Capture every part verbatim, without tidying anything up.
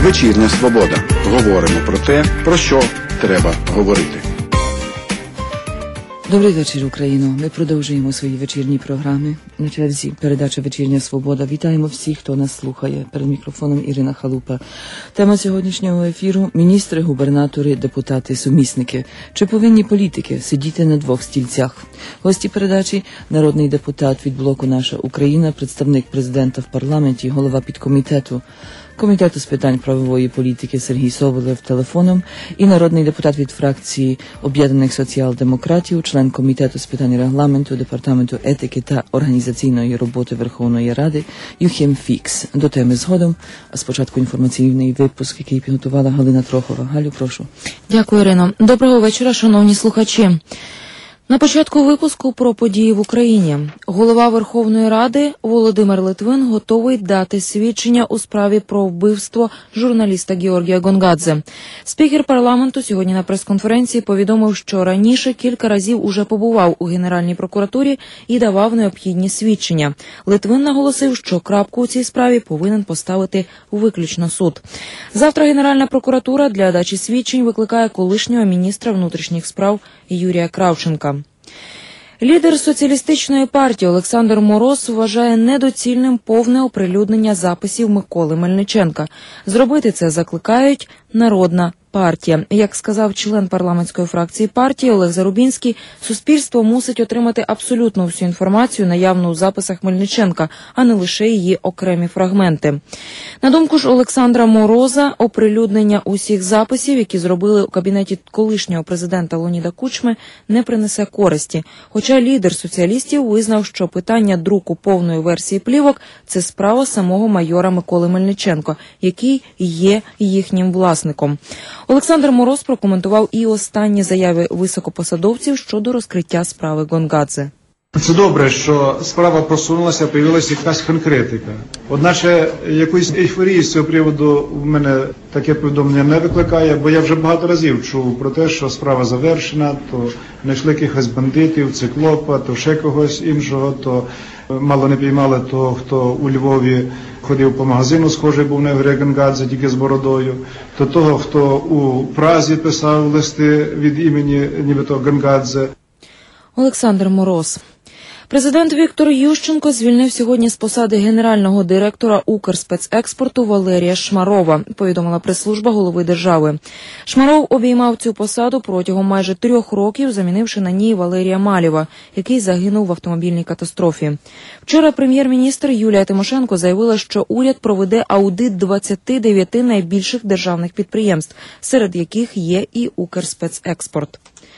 Вечірня Свобода. Говоримо про те, про що треба говорити. Добрий вечір, Україно. Ми продовжуємо свої вечірні програми. На черзі передача «Вечірня Свобода». Вітаємо всіх, хто нас слухає. Перед мікрофоном Ірина Халупа. Тема сьогоднішнього ефіру – міністри, губернатори, депутати, сумісники. Чи повинні політики сидіти на двох стільцях? Гості передачі – народний депутат від блоку «Наша Україна», представник президента в парламенті, голова підкомітету Комітету з питань правової політики Сергій Соболєв телефоном і народний депутат від фракції Об'єднаних соціал-демократів, член Комітету з питань регламенту, департаменту етики та організаційної роботи Верховної Ради Юхим Фікс. До теми згодом, а спочатку інформаційний випуск, який підготувала Галина Трохова. Галю, прошу. Дякую, Ірино. Доброго вечора, шановні слухачі. На початку випуску про події в Україні. Голова Верховної Ради Володимир Литвин готовий дати свідчення у справі про вбивство журналіста Георгія Гонгадзе. Спікер парламенту сьогодні на прес-конференції повідомив, що раніше кілька разів уже побував у Генеральній прокуратурі і давав необхідні свідчення. Литвин наголосив, що крапку у цій справі повинен поставити виключно суд. Завтра Генеральна прокуратура для дачі свідчень викликає колишнього міністра внутрішніх справ Юрія Кравченка. Лідер соціалістичної партії Олександр Мороз вважає недоцільним повне оприлюднення записів Миколи Мельниченка. Зробити це закликають Народна партія. Як сказав член парламентської фракції партії Олег Зарубінський, суспільство мусить отримати абсолютно всю інформацію, наявну у записах Мельниченка, а не лише її окремі фрагменти. На думку ж Олександра Мороза, оприлюднення усіх записів, які зробили у кабінеті колишнього президента Леоніда Кучми, не принесе користі. Хоча лідер соціалістів визнав, що питання друку повної версії плівок – це справа самого майора Миколи Мельниченка, який є їхнім власником. Олександр Мороз прокоментував і останні заяви високопосадовців щодо розкриття справи Гонгадзе. Це добре, що справа просунулася, появилася якась конкретика. Одначе якоїсь ейфорії з цього приводу в мене таке повідомлення не викликає, бо я вже багато разів чув про те, що справа завершена, то знайшли якихось бандитів, циклопа, то ще когось іншого, то мало не піймали того, хто у Львові ходив по магазину, схожий був на Ігоря Гонгадзе, тільки з бородою, то того, хто у Празі писав листи від імені нібито Гонгадзе. Олександр Мороз. Президент Віктор Ющенко звільнив сьогодні з посади генерального директора Укрспецекспорту Валерія Шмарова, повідомила прес-служба голови держави. Шмаров обіймав цю посаду протягом майже трьох років, замінивши на ній Валерія Малєва, який загинув в автомобільній катастрофі. Вчора прем'єр-міністр Юлія Тимошенко заявила, що уряд проведе аудит двадцяти дев'яти найбільших державних підприємств, серед яких є і Укрспецекспорт.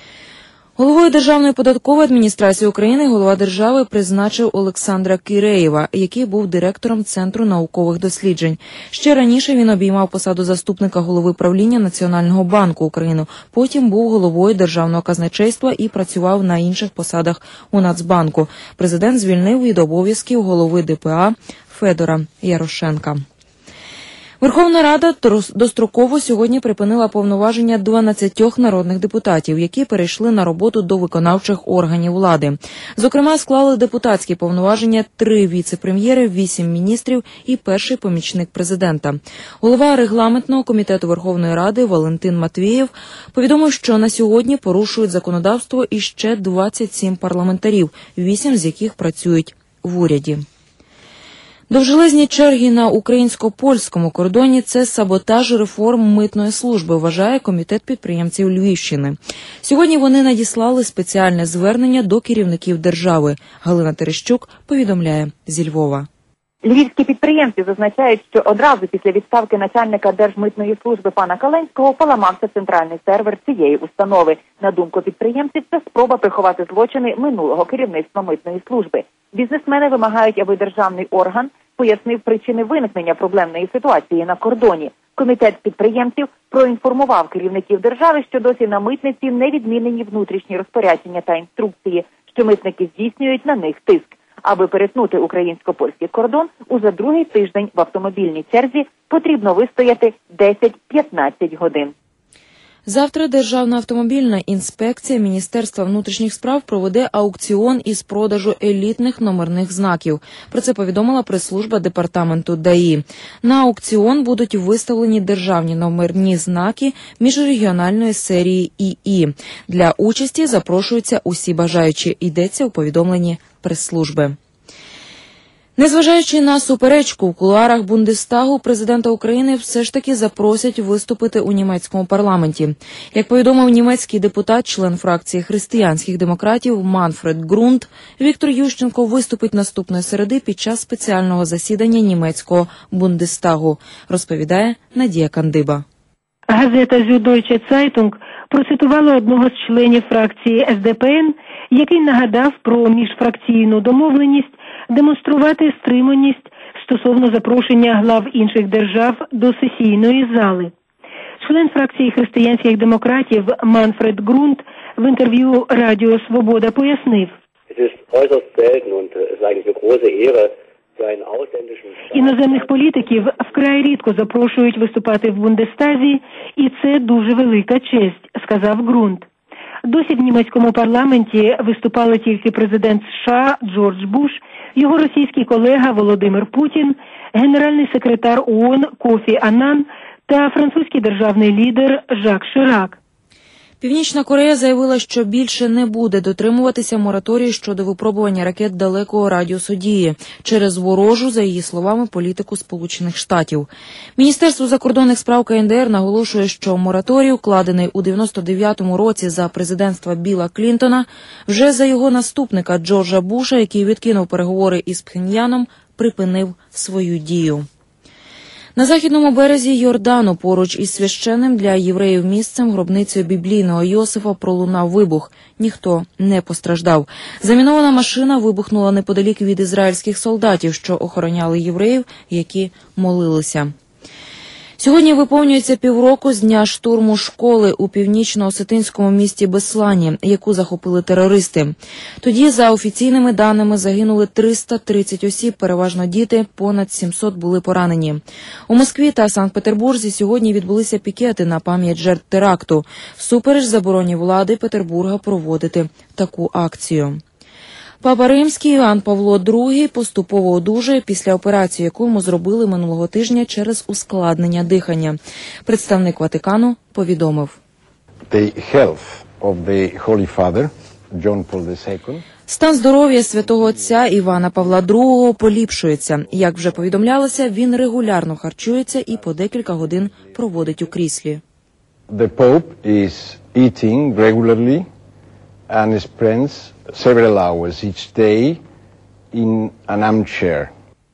Головою Державної податкової адміністрації України голова держави призначив Олександра Киреєва, який був директором Центру наукових досліджень. Ще раніше він обіймав посаду заступника голови правління Національного банку України, потім був головою Державного казначейства і працював на інших посадах у Нацбанку. Президент звільнив від обов'язків голови Д П А Федора Ярошенка. Верховна Рада достроково сьогодні припинила повноваження дванадцятьох народних депутатів, які перейшли на роботу до виконавчих органів влади. Зокрема, склали депутатські повноваження три віце-прем'єри, вісім міністрів і перший помічник президента. Голова регламентного комітету Верховної Ради Валентин Матвієв повідомив, що на сьогодні порушують законодавство іще двадцять сім парламентарів, вісім з яких працюють в уряді. Довжелезні черги на українсько-польському кордоні – це саботаж реформ митної служби, вважає Комітет підприємців Львівщини. Сьогодні вони надіслали спеціальне звернення до керівників держави. Галина Терещук повідомляє зі Львова. Львівські підприємці зазначають, що одразу після відставки начальника Держмитної служби пана Каленського поламався центральний сервер цієї установи. На думку підприємців, це спроба приховати злочини минулого керівництва митної служби. Бізнесмени вимагають, аби державний орган пояснив причини виникнення проблемної ситуації на кордоні. Комітет підприємців проінформував керівників держави, що досі на митниці не відмінені внутрішні розпорядження та інструкції, що митники здійснюють на них тиск. Аби перетнути українсько-польський кордон, уже другий тиждень в автомобільній черзі потрібно вистояти десять-п'ятнадцять годин. Завтра Державна автомобільна інспекція Міністерства внутрішніх справ проведе аукціон із продажу елітних номерних знаків. Про це повідомила прес-служба департаменту ДАІ. На аукціон будуть виставлені державні номерні знаки міжрегіональної серії ІІ. Для участі запрошуються усі бажаючі, йдеться у повідомленні прес-служби. Незважаючи на суперечку в кулуарах Бундестагу, президента України все ж таки запросять виступити у німецькому парламенті. Як повідомив німецький депутат, член фракції християнських демократів Манфред Грунд, Віктор Ющенко виступить наступної середи під час спеціального засідання німецького Бундестагу, розповідає Надія Кандиба. Газета «Süddeutsche Zeitung» процитувала одного з членів фракції ес де пе ен, який нагадав про міжфракційну домовленість демонструвати стриманість стосовно запрошення глав інших держав до сесійної зали. Член фракції християнських демократів Манфред Грунд в інтерв'ю Радіо Свобода пояснив: іноземних політиків вкрай рідко запрошують виступати в Бундестазі, і це дуже велика честь, сказав Грунд. Досі в німецькому парламенті виступали тільки президент США Джордж Буш, його російський колега Володимир Путін, генеральний секретар ООН Кофі Аннан та французький державний лідер Жак Ширак. Північна Корея заявила, що більше не буде дотримуватися мораторію щодо випробування ракет далекого радіусу дії через ворожу, за її словами, політику Сполучених Штатів. Міністерство закордонних справ ка ен де ер наголошує, що мораторій, укладений у дев'яносто дев'ятому році за президентства Білла Клінтона, вже за його наступника Джорджа Буша, який відкинув переговори із Пхеньяном, припинив свою дію. На західному березі Йордану, поруч із священним для євреїв місцем, гробницею біблійного Йосифа, пролунав вибух. Ніхто не постраждав. Замінована машина вибухнула неподалік від ізраїльських солдатів, що охороняли євреїв, які молилися. Сьогодні виповнюється півроку з дня штурму школи у північно-осетинському місті Беслані, яку захопили терористи. Тоді, за офіційними даними, загинули триста тридцять осіб, переважно діти, понад сімсот були поранені. У Москві та Санкт-Петербурзі сьогодні відбулися пікети на пам'ять жертв теракту. Всупереч забороні влади Петербурга проводити таку акцію. Папа Римський Іоанн Павло другий поступово одужує після операції, яку йому зробили минулого тижня через ускладнення дихання. Представник Ватикану повідомив. The health of the Holy Father, John Paul the Second, Стан здоров'я святого отця Івана Павла другого поліпшується. Як вже повідомлялося, він регулярно харчується і по декілька годин проводить у кріслі. The Pope is eating regularly and spends several hours each day in an armchair.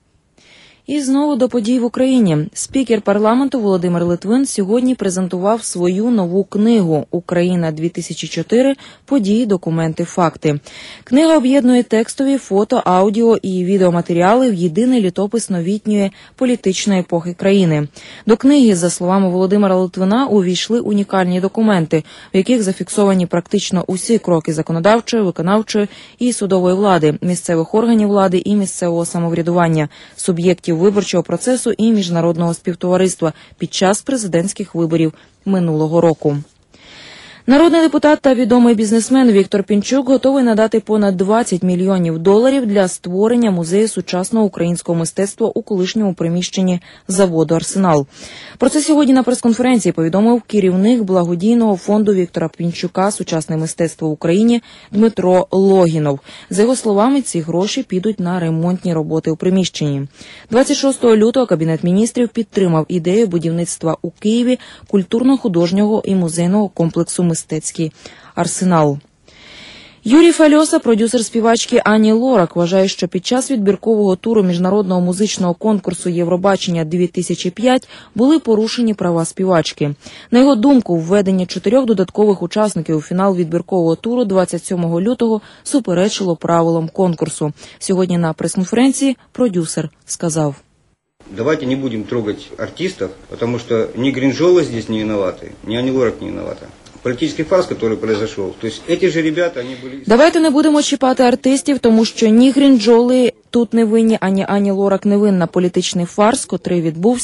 І знову до подій в Україні. Спікер парламенту Володимир Литвин сьогодні презентував свою нову книгу «Україна-дві тисячі чотири. Події, документи, факти». Книга об'єднує текстові, фото, аудіо і відеоматеріали в єдиний літопис новітньої політичної епохи країни. До книги, за словами Володимира Литвина, увійшли унікальні документи, в яких зафіксовані практично усі кроки законодавчої, виконавчої і судової влади, місцевих органів влади і місцевого самоврядування, суб'єктів виборчого процесу і міжнародного співтовариства під час президентських виборів минулого року. Народний депутат та відомий бізнесмен Віктор Пінчук готовий надати понад двадцять мільйонів доларів для створення музею сучасного українського мистецтва у колишньому приміщенні заводу «Арсенал». Про це сьогодні на прес-конференції повідомив керівник благодійного фонду Віктора Пінчука «Сучасне мистецтво в Україні» Дмитро Логінов. За його словами, ці гроші підуть на ремонтні роботи у приміщенні. двадцять шостого лютого Кабінет міністрів підтримав ідею будівництва у Києві культурно-художнього і музейного комплексу «Мистецький арсенал». Юрій Фальоса, продюсер співачки Ані Лорак, вважає, що під час відбіркового туру міжнародного музичного конкурсу «Євробачення-дві тисячі п'ять» були порушені права співачки. На його думку, введення чотирьох додаткових учасників у фінал відбіркового туру двадцять сьомого лютого суперечило правилам конкурсу. Сьогодні на прес-конференції продюсер сказав. Давайте не будем трогать артистов, потому что ни Гринжола здесь не виноваты, ни Ани Лорак не виновата. Політичний фарс, який произошел. Тобто, ці ж ребята, вони були... Давайте не будемо чіпати артистів, тому що ні Грінджоли тут не винні, ані Ані Лорак не винна. Політичний фарс, котрий відбувся,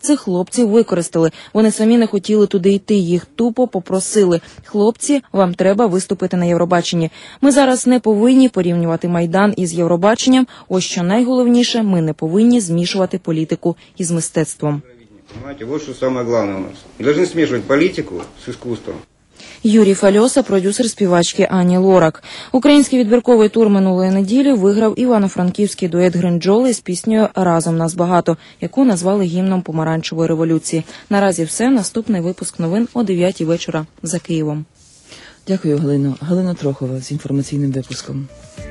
Цих хлопців використали. Вони самі не хотіли туди йти, їх тупо попросили. Хлопці, вам треба виступити на Євробаченні. Ми зараз не повинні порівнювати Майдан із Євробаченням. Ось що найголовніше, ми не повинні змішувати політику із мистецтвом. Понимаете, вот что самое главное у нас. Мы должны смешивать политику с искусством. Юрій Фальоса, продюсер співачки Ані Лорак. Український відбірковий тур минулої неділі виграв івано-франківський дует Гринджоли з піснею «Разом нас багато», яку назвали гімном помаранчевої революції. Наразі все. Наступний випуск новин о дев'ятій вечора за Києвом. Дякую, Галино. Галина Трохова з інформаційним випуском.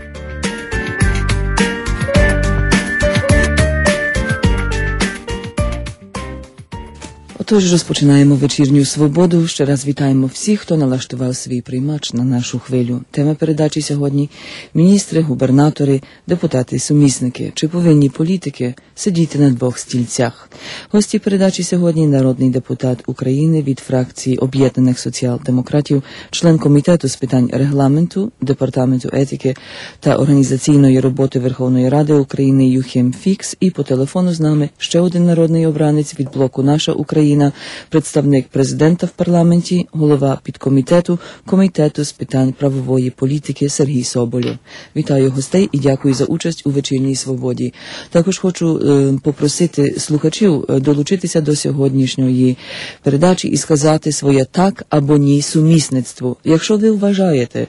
Тож розпочинаємо вечірню свободу. Ще раз вітаємо всіх, хто налаштував свій приймач на нашу хвилю. Тема передачі сьогодні – міністри, губернатори, депутати, сумісники. Чи повинні політики сидіти на двох стільцях? Гості передачі сьогодні – народний депутат України від фракції Об'єднаних соціал-демократів, член Комітету з питань регламенту, Департаменту етики та організаційної роботи Верховної Ради України Юхим Фікс. І по телефону з нами ще один народний обранець від блоку «Наша Україна», представник президента в парламенті, голова підкомітету Комітету з питань правової політики Сергій Соболєв. Вітаю гостей і дякую за участь у вечірній свободі. Також хочу е, попросити слухачів долучитися до сьогоднішньої передачі і сказати своє «так» або «ні» сумісництву. Якщо ви вважаєте,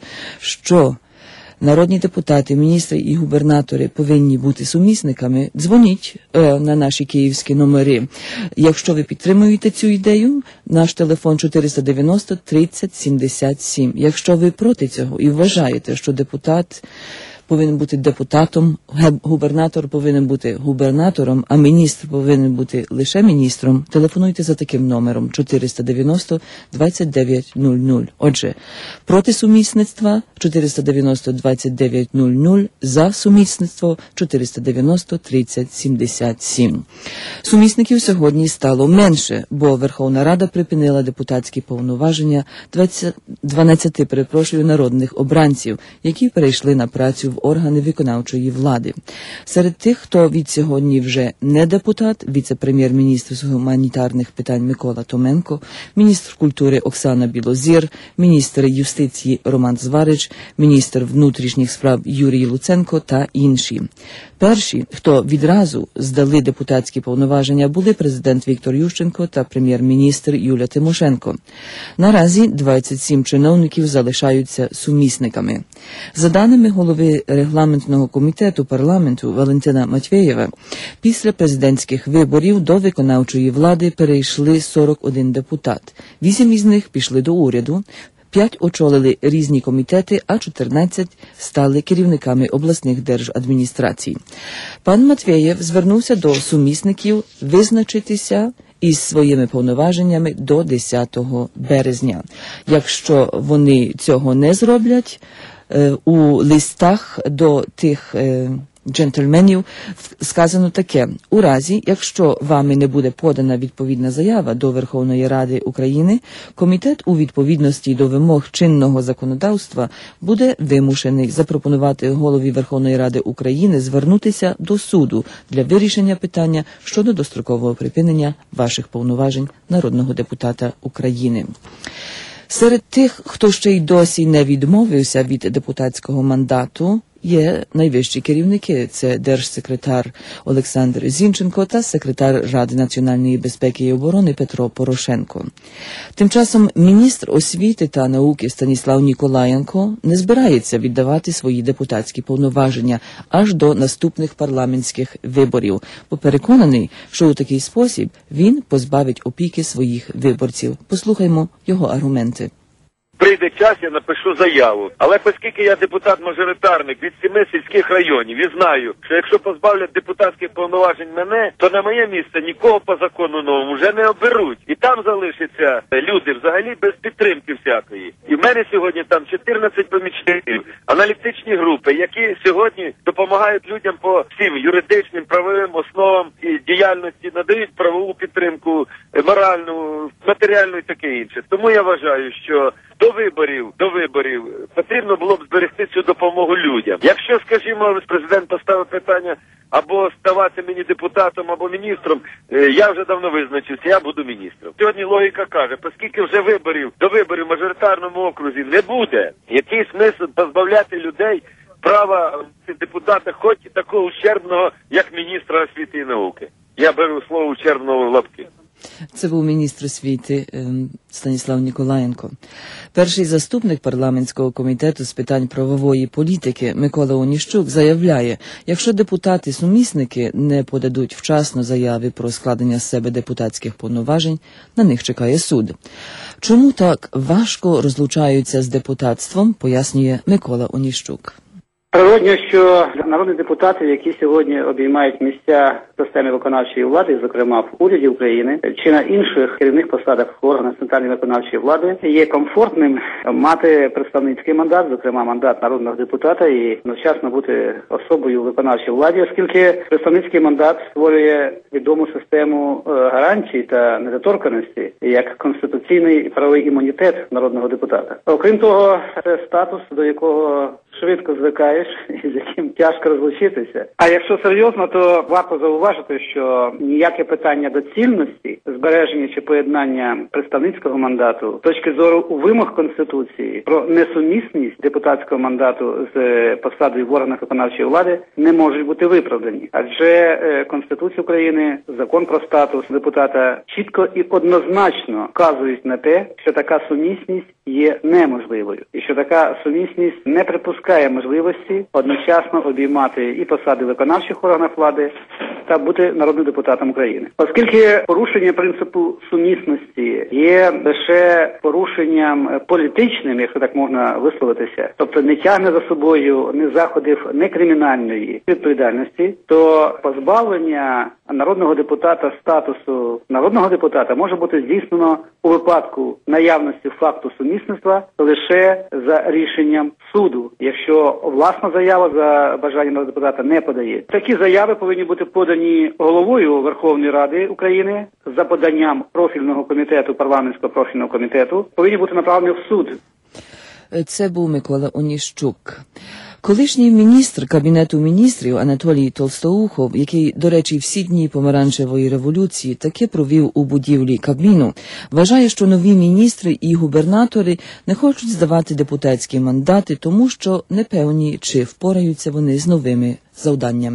що народні депутати, міністри і губернатори повинні бути сумісниками, дзвоніть е, на наші київські номери. Якщо ви підтримуєте цю ідею, наш телефон чотириста дев'яносто тридцять сімдесят сім. Якщо ви проти цього і вважаєте, що депутат повинен бути депутатом, губернатор повинен бути губернатором, а міністр повинен бути лише міністром, телефонуйте за таким номером чотириста дев'яносто двадцять дев'ять нуль нуль. Отже, проти сумісництва чотириста дев'яносто двадцять дев'ять нуль нуль, за сумісництво чотириста дев'яносто тридцять сімдесят сім. Сумісників сьогодні стало менше, бо Верховна Рада припинила депутатські повноваження дванадцяти, перепрошую, народних обранців, які перейшли на працю в органи виконавчої влади. Серед тих, хто від сьогодні вже не депутат, віце-прем'єр-міністр з гуманітарних питань Микола Томенко, міністр культури Оксана Білозір, міністр юстиції Роман Зварич, міністр внутрішніх справ Юрій Луценко та інші. Перші, хто відразу здали депутатські повноваження, були президент Віктор Ющенко та прем'єр-міністр Юлія Тимошенко. Наразі двадцять сім чиновників залишаються сумісниками. За даними голови регламентного комітету парламенту Валентина Матвєєва, після президентських виборів до виконавчої влади перейшли сорок один депутат. Вісім із них пішли до уряду, п'ять очолили різні комітети, а чотирнадцять стали керівниками обласних держадміністрацій. Пан Матвєєв звернувся до сумісників визначитися із своїми повноваженнями до десятого березня. Якщо вони цього не зроблять, у листах до тих джентльменів сказано таке: у разі, якщо вами не буде подана відповідна заява до Верховної Ради України, комітет у відповідності до вимог чинного законодавства буде вимушений запропонувати голові Верховної Ради України звернутися до суду для вирішення питання щодо дострокового припинення ваших повноважень народного депутата України. Серед тих, хто ще й досі не відмовився від депутатського мандату, є найвищі керівники. Це держсекретар Олександр Зінченко та секретар Ради національної безпеки і оборони Петро Порошенко. Тим часом міністр освіти та науки Станіслав Ніколаєнко не збирається віддавати свої депутатські повноваження аж до наступних парламентських виборів, бо переконаний, що у такий спосіб він позбавить опіки своїх виборців. Послухаймо його аргументи. Прийде час, я напишу заяву. Але оскільки я депутат-мажоритарник від семи сільських районів і знаю, що якщо позбавлять депутатських повноважень мене, то на моє місце нікого по закону новому вже не оберуть. І там залишаться люди взагалі без підтримки всякої. І в мене сьогодні там чотирнадцять помічників, аналітичні групи, які сьогодні допомагають людям по всім юридичним, правовим основам і діяльності, надають правову підтримку, моральну, матеріальну і таке інше. Тому я вважаю, що до виборів, до виборів потрібно було б зберегти цю допомогу людям. Якщо, скажімо, президент поставив питання або ставати мені депутатом, або міністром, я вже давно визначився, я буду міністром. Сьогодні логіка каже, оскільки вже виборів, до виборів в мажоритарному окрузі не буде, який смисл позбавляти людей права депутата, хоч і такого ущербного, як міністра освіти і науки. Я беру слово ущербного в лапки. Це був міністр освіти Станіслав Ніколаєнко. Перший заступник парламентського комітету з питань правової політики Микола Оніщук заявляє, якщо депутати-сумісники не подадуть вчасно заяви про складення з себе депутатських повноважень, на них чекає суд. Чому так важко розлучаються з депутатством, пояснює Микола Оніщук. Природно, що народні депутати, які сьогодні обіймають місця в системі виконавчої влади, зокрема в уряді України, чи на інших керівних посадах в органах центральної виконавчої влади, є комфортним мати представницький мандат, зокрема мандат народного депутата, і одночасно бути особою в виконавчій владі, оскільки представницький мандат створює відому систему гарантій та недоторканості, як конституційний правовий імунітет народного депутата. Окрім того, це статус, до якого швидко звикаєш і з яким тяжко розлучитися. А якщо серйозно, то варто зауважити, що ніяке питання доцільності, збереження чи поєднання представницького мандату з точки зору вимог Конституції про несумісність депутатського мандату з посадою в органах виконавчої влади не можуть бути виправдані. Адже Конституція України, закон про статус депутата чітко і однозначно вказують на те, що така сумісність є неможливою. І що така сумісність не припускає можливості одночасно обіймати і посади в виконавчих органах влади та бути народним депутатом України. Оскільки порушення принципу сумісності є лише порушенням політичним, якщо так можна висловитися, тобто не тягне за собою ні заходів, ні кримінальної відповідальності, то позбавлення народного депутата статусу народного депутата може бути здійснено у випадку наявності факту сумісництва лише за рішенням суду, якщо власна заява за бажанням народного депутата не подає. Такі заяви повинні бути подані головою Верховної Ради України за поданням профільного комітету, парламентського профільного комітету, повинні бути направлені в суд. Це був Микола Оніщук. Колишній міністр Кабінету міністрів Анатолій Толстоухов, який, до речі, всі дні помаранчевої революції таки провів у будівлі Кабміну, вважає, що нові міністри і губернатори не хочуть здавати депутатські мандати, тому що не певні, чи впораються вони з новими завданнями.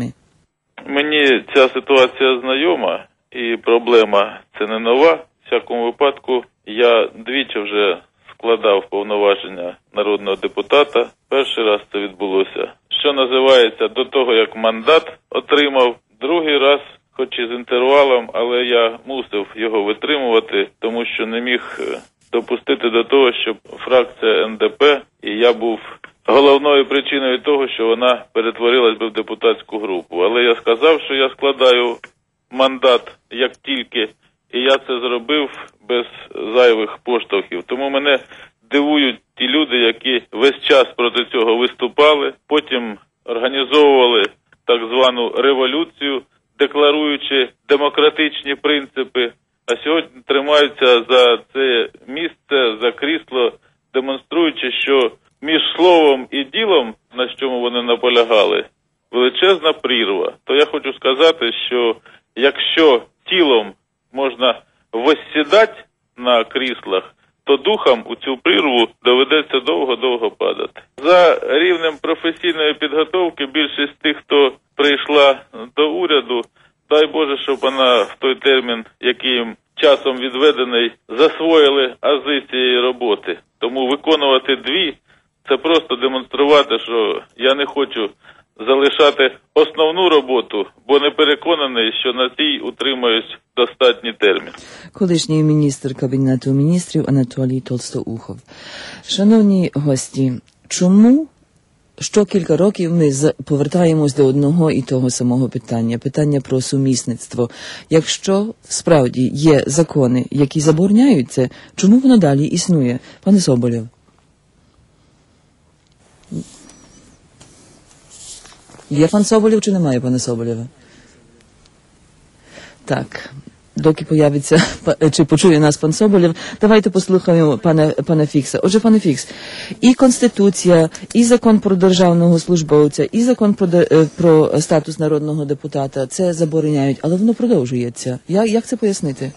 Мені ця ситуація знайома, і проблема це не нова. В всякому випадку я двічі вже складав повноваження народного депутата. Перший раз це відбулося, що називається, до того, як мандат отримав. Другий раз, хоч і з інтервалом, але я мусив його витримувати, тому що не міг допустити до того, щоб фракція ен де пе, і я був головною причиною того, що вона перетворилась би в депутатську групу. Але я сказав, що я складаю мандат як тільки, і я це зробив без зайвих поштовхів. Тому мене дивують ті люди, які весь час проти цього виступали, потім організовували так звану революцію, декларуючи демократичні принципи, а сьогодні тримаються за це місце, за крісло, демонструючи, що між словом і ділом, на чому вони наполягали, величезна прірва. То я хочу сказати, що якщо тілом можна воссідати на кріслах, то духом у цю прірву доведеться довго-довго падати. За рівнем професійної підготовки більшість тих, хто прийшла до уряду, дай Боже, щоб вона в той термін, який їм часом відведений, засвоїли ази цієї роботи. Тому виконувати дві – це просто демонструвати, що я не хочу залишати основну роботу, бо не переконаний, що на цій утримаюсь достатній термін. Колишній міністр Кабінету міністрів Анатолій Толстоухов. Шановні гості, чому що кілька років ми повертаємось до одного і того самого питання, питання про сумісництво. Якщо справді є закони, які забороняють це, чому воно далі існує? Пане Соболєв. Є пан Соболєв чи немає пана Соболєва? Так. доки появиться чи почує нас пан Соболєв, давайте послухаємо пана, пана Фікса. Отже, пане Фікс, і Конституція, і закон про державного службовця, і закон про, про статус народного депутата це забороняють, але воно продовжується. Я, як це пояснити?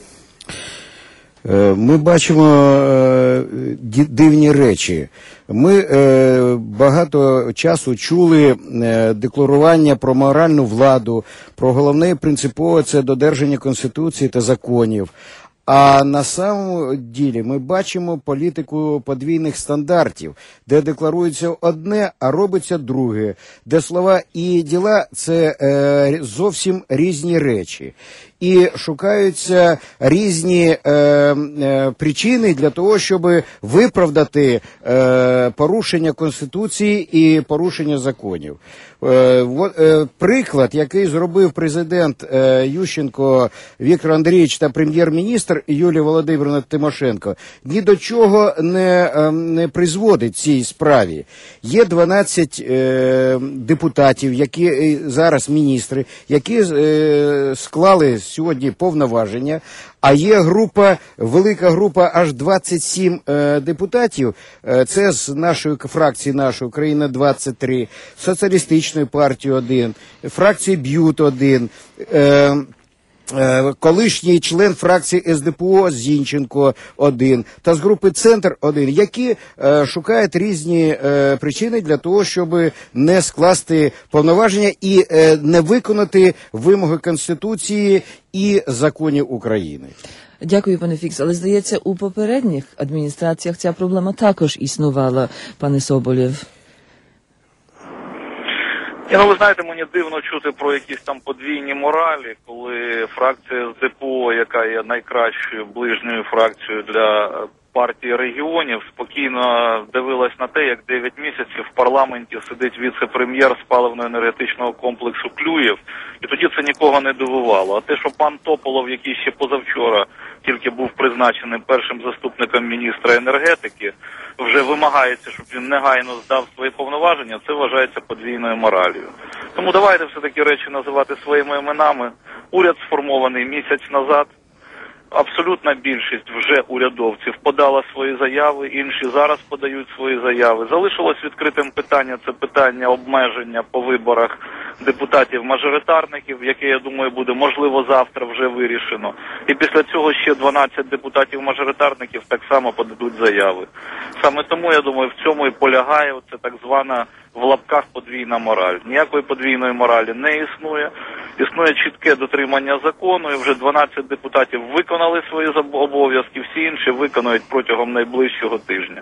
Ми бачимо дивні речі. Ми багато часу чули декларування про моральну владу, про головне і принципове – це додержання Конституції та законів. А на самому ділі ми бачимо політику подвійних стандартів, де декларується одне, а робиться друге, де слова і діла – це е, зовсім різні речі. І шукаються різні е, е, причини для того, щоб виправдати е, порушення Конституції і порушення законів. Е, вот, е, приклад, який зробив президент е, Ющенко Віктор Андрійович та прем'єр-міністр Юлія Володимирівна Тимошенко, ні до чого не, е, не призводить цій справі. Є дванадцять е, депутатів, які е, зараз міністри, які е, склали сьогодні повноваження, а є група, велика група, аж двадцять сім е, депутатів, е, це з нашої фракції, нашої Україна двадцять три, Соціалістичної партії один, фракції Б'ют один, е, е, колишній член фракції ес де пе о Зінченко один, та з групи Центр один, які е, шукають різні е, причини для того, щоб не скласти повноваження і е, не виконати вимоги Конституції і законів України. Дякую, пане Фікс. Але, здається, у попередніх адміністраціях ця проблема також існувала, пане Соболєв. Я, ну, ви знаєте, мені дивно чути про якісь там подвійні моралі, коли фракція ес де пе о, яка є найкращою ближньою фракцією для партії регіонів, спокійно дивилась на те, як дев'ять місяців в парламенті сидить віце-прем'єр з паливно-енергетичного комплексу Клюєв, і тоді це нікого не дивувало. А те, що пан Тополов, який ще позавчора тільки був призначений першим заступником міністра енергетики, вже вимагається, щоб він негайно здав свої повноваження, це вважається подвійною моралью. Тому давайте все-таки речі називати своїми іменами. Уряд сформований місяць назад. Абсолютна більшість вже урядовців подала свої заяви, інші зараз подають свої заяви. Залишилось відкритим питання, це питання обмеження по виборах депутатів-мажоритарників, яке, я думаю, буде, можливо, завтра вже вирішено. І після цього ще дванадцять депутатів-мажоритарників так само подадуть заяви. Саме тому, я думаю, в цьому і полягає оце так звана в лапках подвійна мораль. Ніякої подвійної моралі не існує. Існує чітке дотримання закону, і вже дванадцять депутатів виконали свої обов'язки, всі інші виконують протягом найближчого тижня.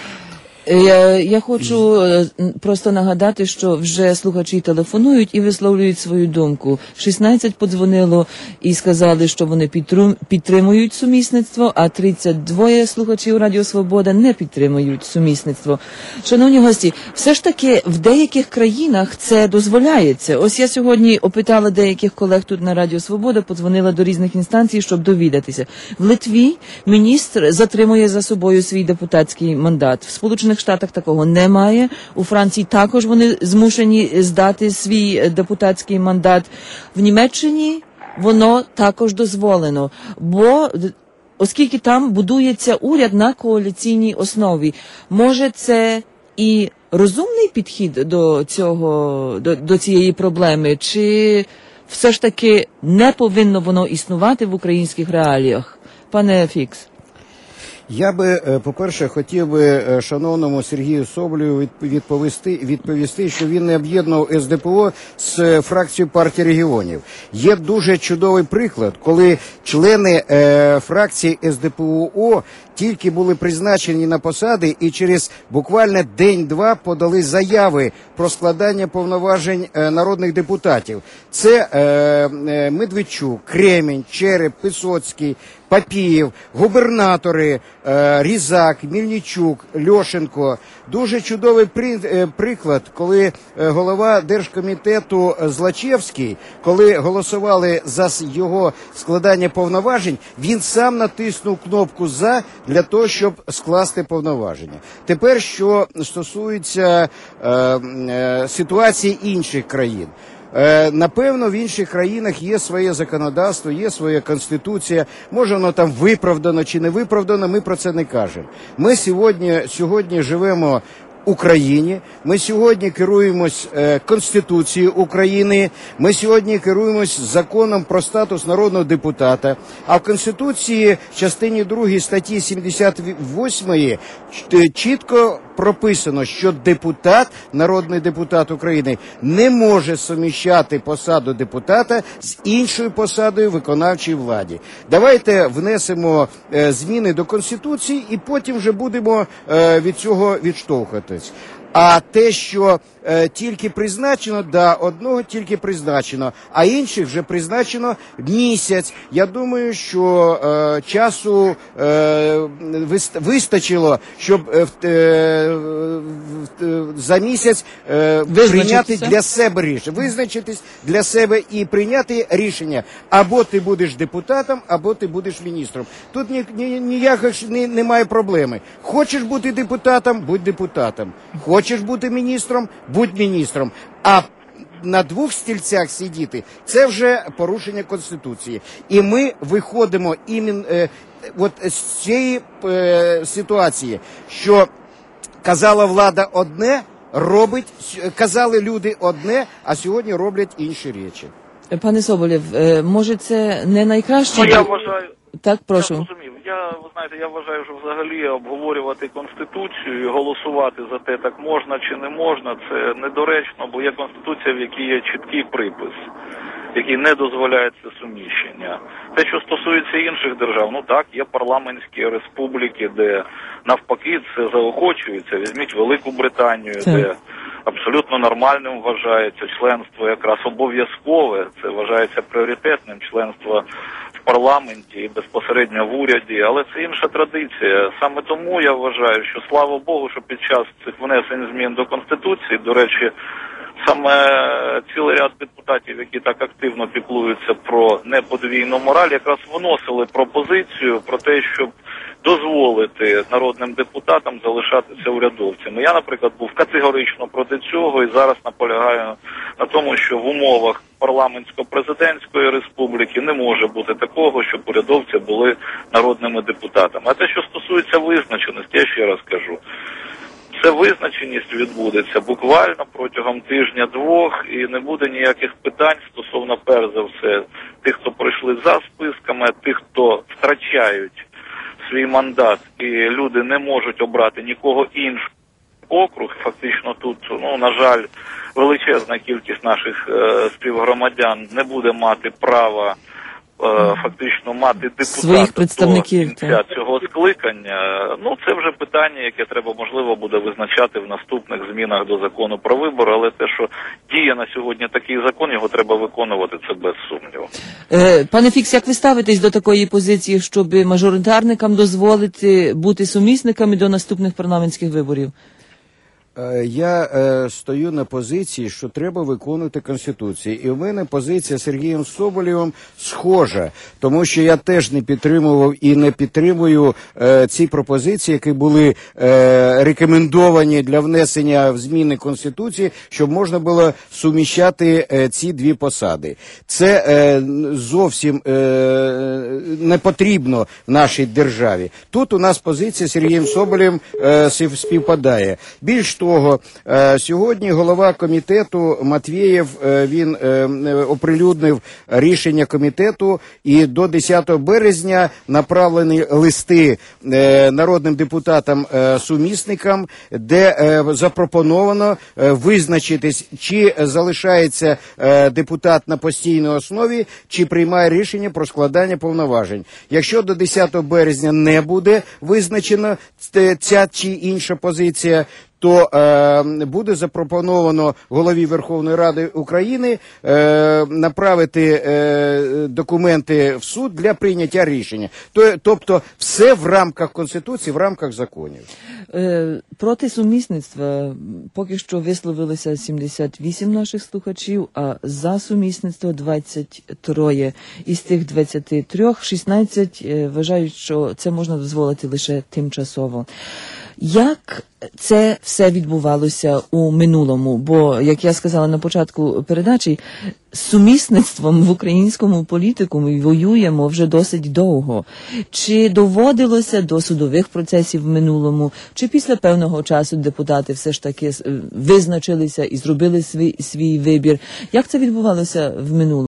Я, я хочу просто нагадати, що вже слухачі телефонують і висловлюють свою думку. шістнадцять подзвонило і сказали, що вони підтримують сумісництво, а тридцять два слухачів Радіо Свобода не підтримують сумісництво. Шановні гості, все ж таки в деяких країнах це дозволяється. Ось я сьогодні опитала деяких колег тут на Радіо Свобода, подзвонила до різних інстанцій, щоб довідатися. В Литві міністр затримує за собою свій депутатський мандат. В Сполучених Штатах такого немає. У Франції також вони змушені здати свій депутатський мандат. В Німеччині воно також дозволено, бо оскільки там будується уряд на коаліційній основі, може це і розумний підхід до цього, до, до цієї проблеми, чи все ж таки не повинно воно існувати в українських реаліях? Пане Фікс. Я би, по-перше, хотів би шановному Сергію Соболєву відповісти, відповісти, що він не об'єднував ес де пе о з фракцією партії регіонів. Є дуже чудовий приклад, коли члени е, фракції ес де пе о тільки були призначені на посади і через буквально день-два подали заяви про складання повноважень е, народних депутатів. Це е, е, Медведчук, Кремінь, Череп, Писоцький, Папієв, губернатори, е, Різак, Мільничук, Льошенко. Дуже чудовий при, е, приклад, коли е, голова Держкомітету Злачевський, коли голосували за його складання повноважень, він сам натиснув кнопку «За» для того, щоб скласти повноваження. Тепер, що стосується е, е, ситуації інших країн. Е, напевно, в інших країнах є своє законодавство, є своя конституція. Може, воно там виправдано чи не виправдано, ми про це не кажемо. Ми сьогодні, сьогодні живемо в Україні, ми сьогодні керуємось е, Конституцією України, ми сьогодні керуємось законом про статус народного депутата, а в Конституції в частині другій статті сімдесят восьмої чітко прописано, що депутат, народний депутат України, не може суміщати посаду депутата з іншою посадою виконавчої влади. Давайте внесемо е, зміни до Конституції і потім вже будемо е, від цього відштовхуватись. А те, що е, тільки призначено, да, одного тільки призначено, а інших вже призначено місяць. Я думаю, що е, часу е, вистачило, щоб е, е, е, за місяць е, прийняти для себе рішення, визначитись для себе і прийняти рішення. Або ти будеш депутатом, або ти будеш міністром. Тут ні, ні, ніяких ні, немає проблеми. Хочеш бути депутатом, будь депутатом. Хочеш бути міністром, будь міністром. А на двох стільцях сидіти – це вже порушення Конституції. І ми виходимо іменно е, от з цієї е, ситуації, що казала влада одне, робить, казали люди одне, а сьогодні роблять інші речі. Пане Соболєв, е, може це не найкраще? Ну, я вважаю... Так, прошу. Я розумів. Я, ви знаєте, я вважаю, що взагалі обговорювати Конституцію і голосувати за те, так можна чи не можна, це недоречно, бо є Конституція, в якій є чіткий припис, який не дозволяє це суміщення. Те, що стосується інших держав, ну так, є парламентські республіки, де навпаки це заохочується. Візьміть Велику Британію, це... де абсолютно нормальним вважається членство якраз обов'язкове, це вважається пріоритетним членство в парламенті і безпосередньо в уряді, але це інша традиція. Саме тому я вважаю, що слава Богу, що під час цих внесень змін до Конституції, до речі, саме цілий ряд депутатів, які так активно піклуються про неподвійну мораль, якраз виносили пропозицію про те, щоб дозволити народним депутатам залишатися урядовцями. Я, наприклад, був категорично проти цього і зараз наполягаю на тому, що в умовах парламентсько-президентської республіки не може бути такого, щоб урядовці були народними депутатами. А те, що стосується визначеності, я ще раз кажу, це визначеність відбудеться буквально протягом тижня-двох, і не буде ніяких питань стосовно, перш за все, тих, хто пройшли за списками, тих, хто втрачають свій мандат, і люди не можуть обрати нікого іншого округ. Фактично тут, ну, на жаль, величезна кількість наших е, співгромадян не буде мати права фактично мати депутата до кінця цього скликання. Ну, це вже питання, яке треба, можливо, буде визначати в наступних змінах до закону про вибори, але те, що діє на сьогодні такий закон, його треба виконувати, це без сумніву. Е, пане Фікс, як ви ставитесь до такої позиції, щоб мажоритарникам дозволити бути сумісниками до наступних парламентських виборів? Я е, стою на позиції, що треба виконувати Конституцію. І в мене позиція з Сергієм Соболєвим схожа, тому що я теж не підтримував і не підтримую е, ці пропозиції, які були е, рекомендовані для внесення в зміни Конституції, щоб можна було суміщати е, ці дві посади. Це е, зовсім е, не потрібно в нашій державі. Тут у нас позиція з Сергієм Соболєвим е, співпадає. Більш того, сьогодні голова комітету Матвієв, він оприлюднив рішення комітету, і до десятого березня направлені листи народним депутатам-сумісникам, де запропоновано визначитись, чи залишається депутат на постійній основі, чи приймає рішення про складання повноважень. Якщо до десятого березня не буде визначена ця чи інша позиція, то е, буде запропоновано голові Верховної Ради України е, направити е, документи в суд для прийняття рішення. Тобто все в рамках Конституції, в рамках законів. Е, проти сумісництва поки що висловилися сімдесят вісім наших слухачів, а за сумісництво двадцять три. Із тих двадцяти трьох шістнадцять вважають, що це можна дозволити лише тимчасово. Як це все відбувалося у минулому. Бо, як я сказала на початку передачі, з сумісництвом в українському політику ми воюємо вже досить довго. Чи доводилося до судових процесів в минулому, чи після певного часу депутати все ж таки визначилися і зробили свій, свій вибір? Як це відбувалося в минулому?